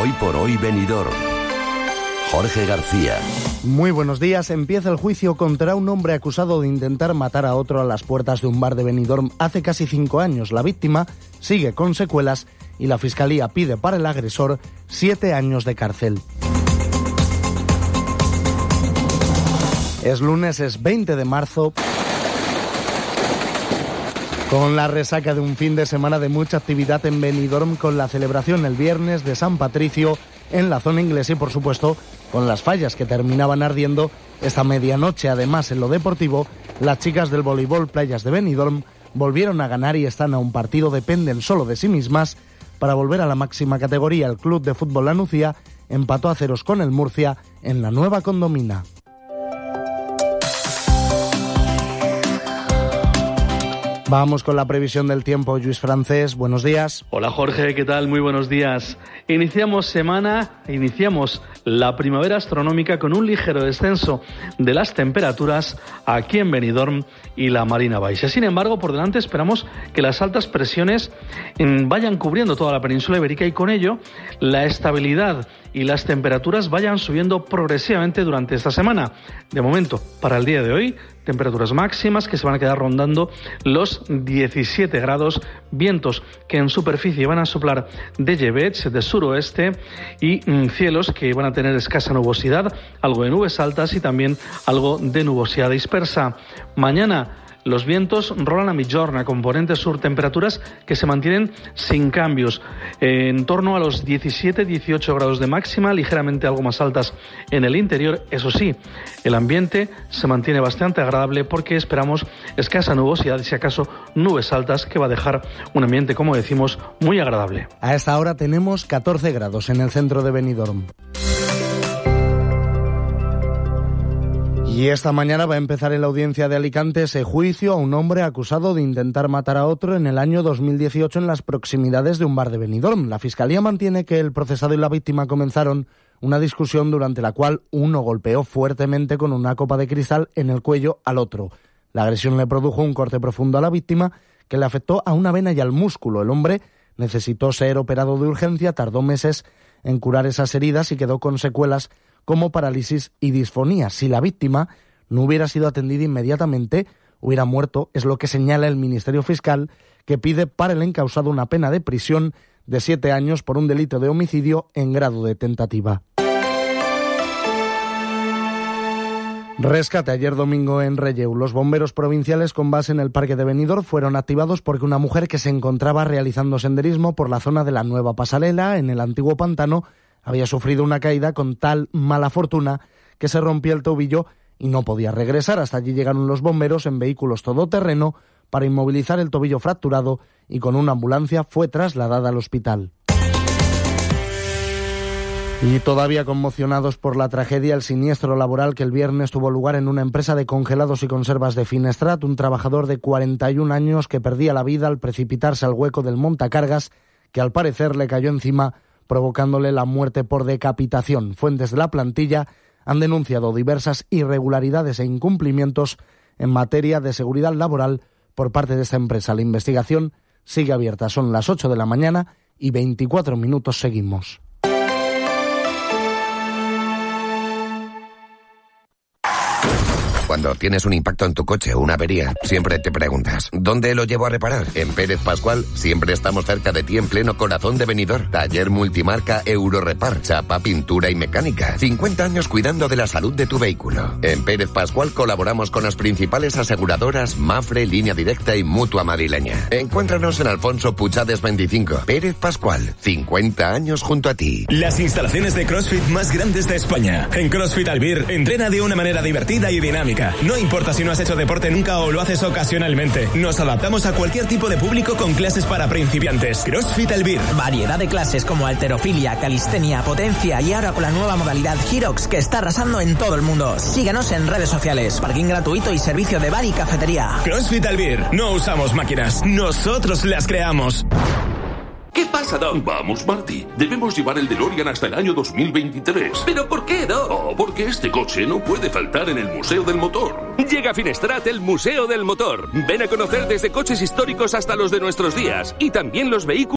Hoy por hoy Benidorm. Jorge García. Muy buenos días. Empieza el juicio contra un hombre acusado de intentar matar a otro a las puertas de un bar de Benidorm hace casi 5 años. La víctima sigue con secuelas y la Fiscalía pide para el agresor 7 años de cárcel. Es lunes, es 20 de marzo. Con la resaca de un fin de semana de mucha actividad en Benidorm, con la celebración el viernes de San Patricio en la zona inglesa y, por supuesto, con las fallas que terminaban ardiendo esta medianoche. Además, en lo deportivo, las chicas del voleibol Playas de Benidorm volvieron a ganar y están a un partido, dependen solo de sí mismas para volver a la máxima categoría. El Club de Fútbol La Nucía empató a ceros con el Murcia en la Nueva Condomina. Vamos con la previsión del tiempo. Lluís Francés, buenos días. Hola Jorge, ¿qué tal? Muy buenos días. Iniciamos la primavera astronómica con un ligero descenso de las temperaturas aquí en Benidorm y la Marina Baixa. Sin embargo, por delante esperamos que las altas presiones vayan cubriendo toda la península ibérica y con ello la estabilidad y las temperaturas vayan subiendo progresivamente durante esta semana. De momento, para el día de hoy, temperaturas máximas que se van a quedar rondando los 17 grados, vientos que en superficie van a soplar de llevech, de suroeste, y cielos que van a tener escasa nubosidad, algo de nubes altas y también algo de nubosidad dispersa. Mañana los vientos rolan a Migjorn, componente sur, temperaturas que se mantienen sin cambios, en torno a los 17-18 grados de máxima, ligeramente algo más altas en el interior. Eso sí, el ambiente se mantiene bastante agradable porque esperamos escasa nubosidad y si acaso nubes altas, que va a dejar un ambiente, como decimos, muy agradable. A esta hora tenemos 14 grados en el centro de Benidorm. Y esta mañana va a empezar en la audiencia de Alicante ese juicio a un hombre acusado de intentar matar a otro en el año 2018 en las proximidades de un bar de Benidorm. La Fiscalía mantiene que el procesado y la víctima comenzaron una discusión durante la cual uno golpeó fuertemente con una copa de cristal en el cuello al otro. La agresión le produjo un corte profundo a la víctima que le afectó a una vena y al músculo. El hombre necesitó ser operado de urgencia, tardó meses en curar esas heridas y quedó con secuelas como parálisis y disfonía. Si la víctima no hubiera sido atendida inmediatamente, hubiera muerto, es lo que señala el Ministerio Fiscal, que pide para el encausado una pena de prisión de 7 años por un delito de homicidio en grado de tentativa. Rescate ayer domingo en Relleu. Los bomberos provinciales con base en el parque de Benidorm fueron activados porque una mujer que se encontraba realizando senderismo por la zona de la Nueva Pasarela, en el antiguo pantano, había sufrido una caída con tal mala fortuna que se rompía el tobillo y no podía regresar. Hasta allí llegaron los bomberos en vehículos todoterreno para inmovilizar el tobillo fracturado y con una ambulancia fue trasladada al hospital. Y todavía conmocionados por la tragedia, el siniestro laboral que el viernes tuvo lugar en una empresa de congelados y conservas de Finestrat, un trabajador de 41 años que perdía la vida al precipitarse al hueco del montacargas que al parecer le cayó encima, provocándole la muerte por decapitación. Fuentes de la plantilla han denunciado diversas irregularidades e incumplimientos en materia de seguridad laboral por parte de esta empresa. La investigación sigue abierta. Son las 8 de la mañana y 24 minutos seguimos. Cuando tienes un impacto en tu coche o una avería, siempre te preguntas, ¿dónde lo llevo a reparar? En Pérez Pascual siempre estamos cerca de ti en pleno corazón de Benidorm. Taller multimarca Eurorepar, chapa, pintura y mecánica. 50 años cuidando de la salud de tu vehículo. En Pérez Pascual colaboramos con las principales aseguradoras Mafre, Línea Directa y Mutua Madrileña. Encuéntranos en Alfonso Puchades 25. Pérez Pascual, 50 años junto a ti. Las instalaciones de CrossFit más grandes de España. En CrossFit Albir, entrena de una manera divertida y dinámica. No importa si no has hecho deporte nunca o lo haces ocasionalmente. Nos adaptamos a cualquier tipo de público con clases para principiantes. CrossFit Albir. Variedad de clases como halterofilia, calistenia, potencia y ahora con la nueva modalidad Hyrox que está arrasando en todo el mundo. Síguenos en redes sociales, parking gratuito y servicio de bar y cafetería. CrossFit Albir. No usamos máquinas, nosotros las creamos. ¿Qué pasa, Doc? Vamos, Marty. Debemos llevar el DeLorean hasta el año 2023. ¿Pero por qué, Doc? Oh, porque este coche no puede faltar en el Museo del Motor. Llega a Finestrat el Museo del Motor. Ven a conocer desde coches históricos hasta los de nuestros días. Y también los vehículos